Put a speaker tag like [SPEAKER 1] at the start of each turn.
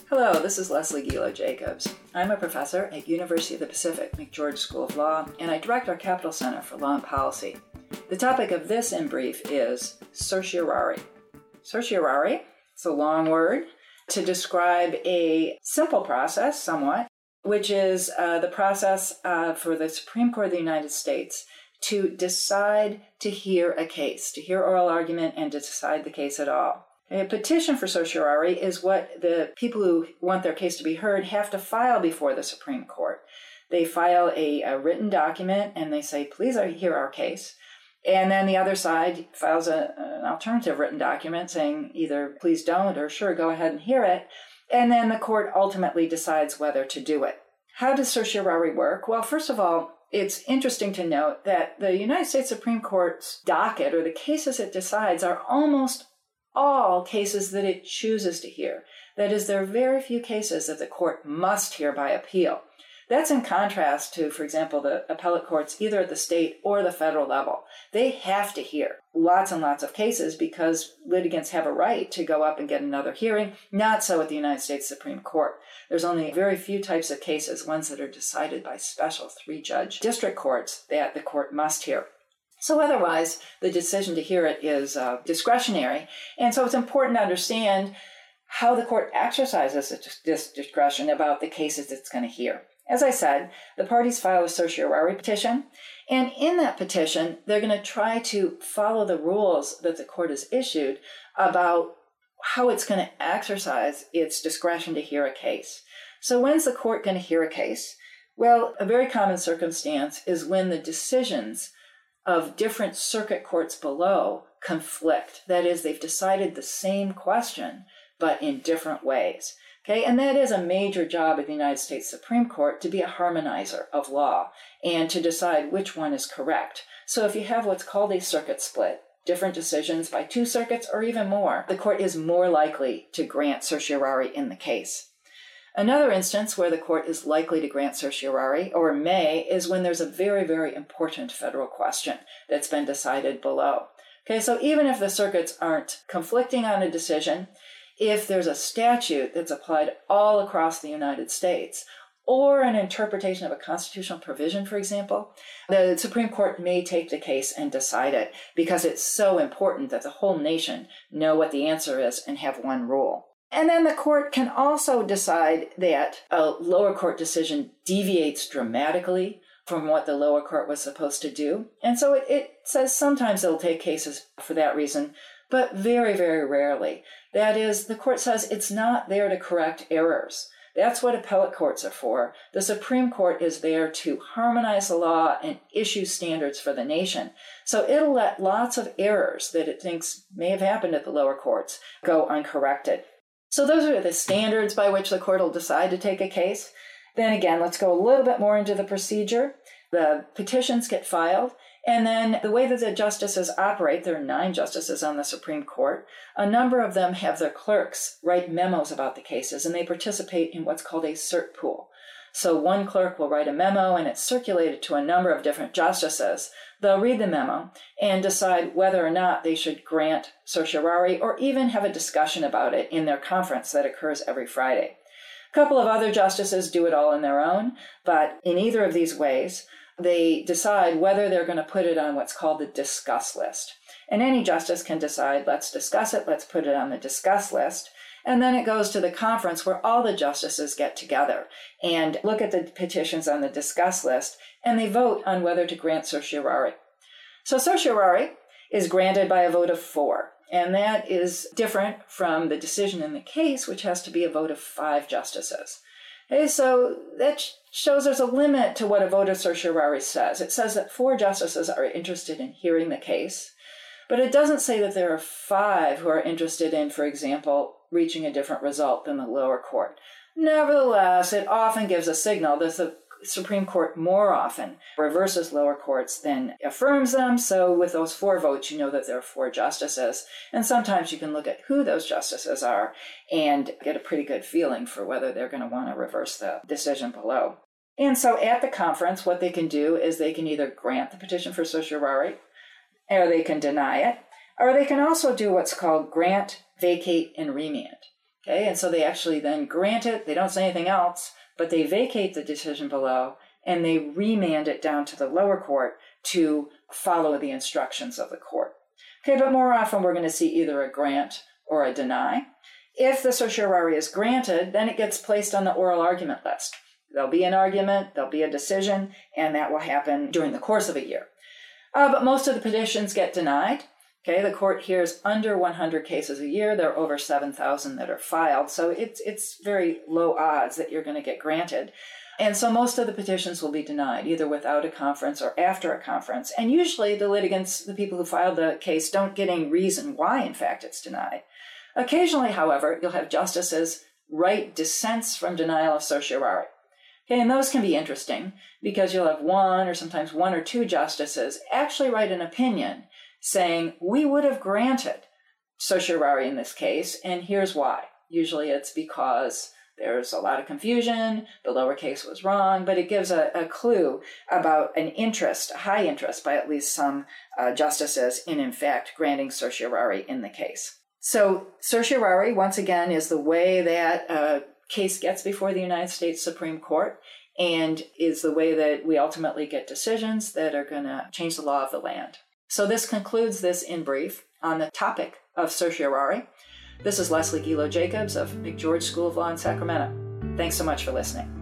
[SPEAKER 1] Hello, this is Leslie Gilo-Jacobs. I'm a professor at University of the Pacific McGeorge School of Law, and I direct our Capital Center for Law and Policy. The topic of this in brief is certiorari. Certiorari, it's a long word, to describe a simple process, somewhat, which is the process for the Supreme Court of the United States to decide to hear a case, to hear oral argument and to decide the case at all. A petition for certiorari is what the people who want their case to be heard have to file before the Supreme Court. They file a written document and they say, please hear our case. And then the other side files an alternative written document saying either please don't or sure, go ahead and hear it. And then the court ultimately decides whether to do it. How does certiorari work? Well, first of all, it's interesting to note that the United States Supreme Court's docket, or the cases it decides, are almost all cases that it chooses to hear. That is, there are very few cases that the court must hear by appeal. That's in contrast to, for example, the appellate courts, either at the state or the federal level. They have to hear lots and lots of cases because litigants have a right to go up and get another hearing. Not so at the United States Supreme Court. There's only very few types of cases, ones that are decided by special three-judge district courts, that the court must hear. So otherwise, the decision to hear it is discretionary. And so it's important to understand how the court exercises this discretion about the cases it's going to hear. As I said, the parties file a certiorari petition, and in that petition, they're going to try to follow the rules that the court has issued about how it's going to exercise its discretion to hear a case. So when's the court going to hear a case? Well, a very common circumstance is when the decisions of different circuit courts below conflict. That is, they've decided the same question, but in different ways. Okay, and that is a major job of the United States Supreme Court, to be a harmonizer of law and to decide which one is correct. So if you have what's called a circuit split, different decisions by two circuits or even more, the court is more likely to grant certiorari in the case. Another instance where the court is likely to grant certiorari, or may, is when there's a very, very important federal question that's been decided below. Okay, so even if the circuits aren't conflicting on a decision, if there's a statute that's applied all across the United States, or an interpretation of a constitutional provision, for example, the Supreme Court may take the case and decide it because it's so important that the whole nation know what the answer is and have one rule. And then the court can also decide that a lower court decision deviates dramatically from what the lower court was supposed to do. And so it says sometimes it'll take cases for that reason, but very, very rarely. That is, the court says it's not there to correct errors. That's what appellate courts are for. The Supreme Court is there to harmonize the law and issue standards for the nation. So it'll let lots of errors that it thinks may have happened at the lower courts go uncorrected. So those are the standards by which the court will decide to take a case. Then again, let's go a little bit more into the procedure. The petitions get filed, and then the way that the justices operate, there are 9 justices on the Supreme Court. A number of them have their clerks write memos about the cases, and they participate in what's called a cert pool. So one clerk will write a memo, and it's circulated to a number of different justices. They'll read the memo and decide whether or not they should grant certiorari or even have a discussion about it in their conference that occurs every Friday. A couple of other justices do it all on their own, but in either of these ways, they decide whether they're going to put it on what's called the discuss list. And any justice can decide, let's discuss it, let's put it on the discuss list. And then it goes to the conference where all the justices get together and look at the petitions on the discuss list, and they vote on whether to grant certiorari. So certiorari is granted by a vote of 4, and that is different from the decision in the case, which has to be a vote of 5 justices. Okay, so that shows there's a limit to what a vote of certiorari says. It says that 4 justices are interested in hearing the case, but it doesn't say that there are 5 who are interested in, for example, reaching a different result than the lower court. Nevertheless, it often gives a signal that the Supreme Court more often reverses lower courts than affirms them. So with those 4 votes, you know that there are 4 justices. And sometimes you can look at who those justices are and get a pretty good feeling for whether they're going to want to reverse the decision below. And so at the conference, what they can do is they can either grant the petition for certiorari, or they can deny it, or they can also do what's called grant, vacate, and remand. Okay, and so they actually then grant it. They don't say anything else, but they vacate the decision below and they remand it down to the lower court to follow the instructions of the court. Okay, but more often we're going to see either a grant or a deny. If the certiorari is granted, then it gets placed on the oral argument list. There'll be an argument, there'll be a decision, and that will happen during the course of a year. But most of the petitions get denied. Okay, the court hears under 100 cases a year. There are over 7,000 that are filed, so it's very low odds that you're going to get granted. And so most of the petitions will be denied, either without a conference or after a conference. And usually the litigants, the people who filed the case, don't get any reason why, in fact, it's denied. Occasionally, however, you'll have justices write dissents from denial of certiorari. Okay, and those can be interesting because you'll have one or sometimes one or two justices actually write an opinion saying, we would have granted certiorari in this case, and here's why. Usually it's because there's a lot of confusion, the lower case was wrong, but it gives a clue about an interest, a high interest by at least some justices in fact, granting certiorari in the case. So certiorari, once again, is the way that a case gets before the United States Supreme Court and is the way that we ultimately get decisions that are going to change the law of the land. So this concludes this in brief on the topic of certiorari. This is Leslie Gilo Jacobs of McGeorge School of Law in Sacramento. Thanks so much for listening.